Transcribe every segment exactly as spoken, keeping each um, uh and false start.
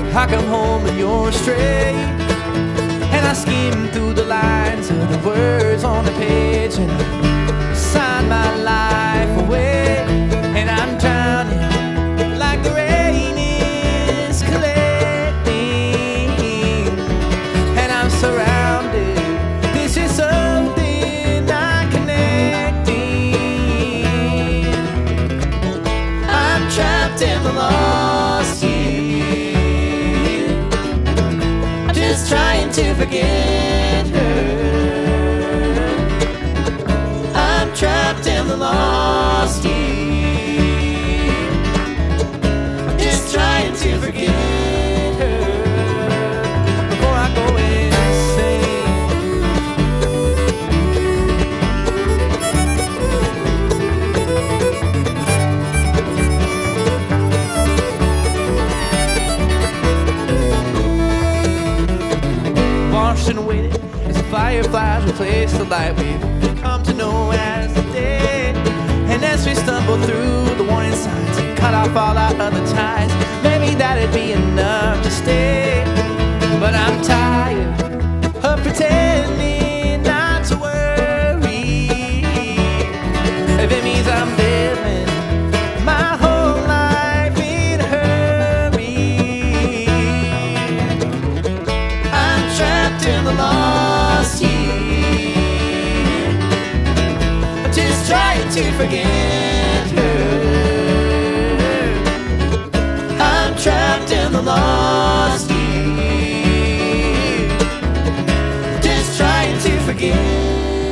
I come home and you're astray, and I skim through the lines of the words on the page, and I sign my life away, and I'm drowning like the rain is collecting, and I'm surrounded. This is something not connecting. I'm trapped in the lost year, just trying to forget her. I'm trapped in the lost year, I'm just trying to forget her before I go insane. Watched and waited as the fireflies replace the light we've come to know as the day. And as we stumble through the warning signs and cut off all our other ties, maybe that'd be enough to stay. But I'm tired of pretending not to worry, if it means I'm living my whole life in a hurry. I'm trapped in the lost year, I'm just trying to forget her. I'm trapped in the lost year, just trying to forget her.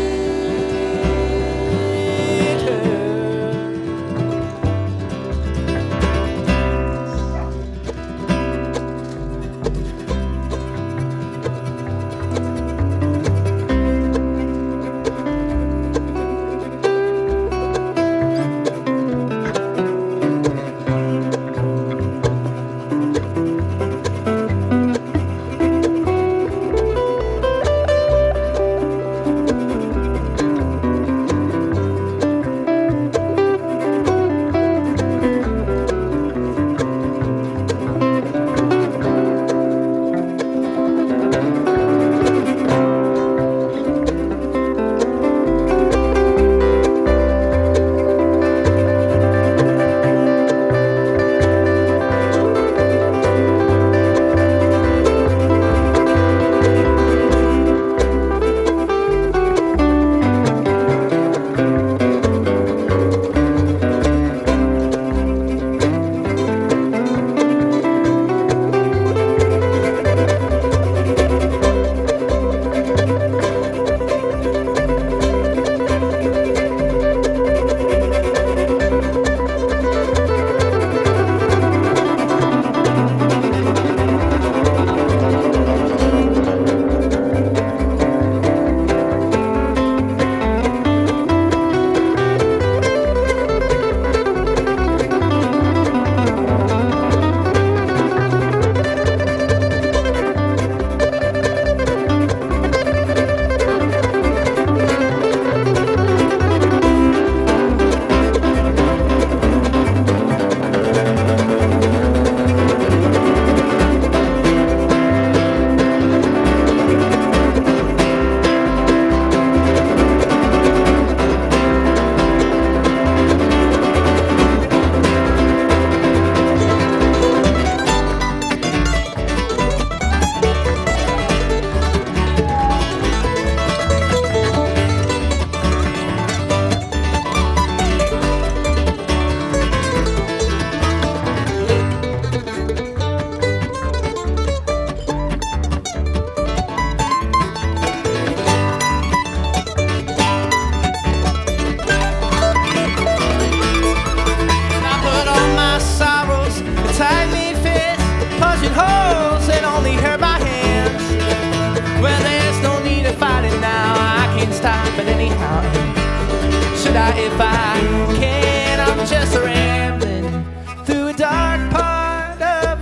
If I can, I'm just rambling through a dark part of a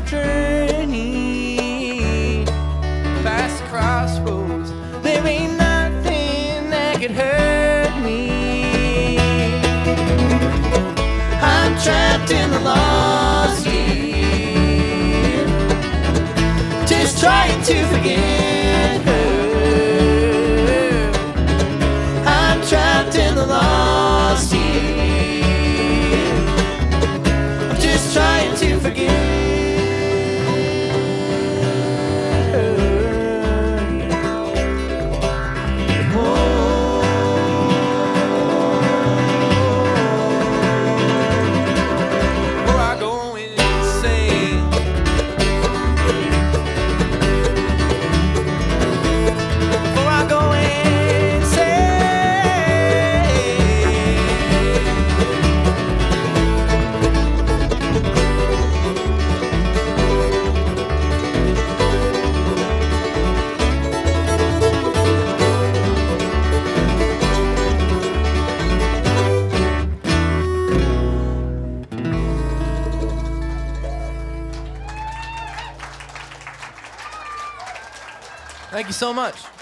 journey, past the crossroads. There ain't nothing that could hurt me. I'm trapped in the lost year, lost here. I'm just trying to forget. Thank you so much.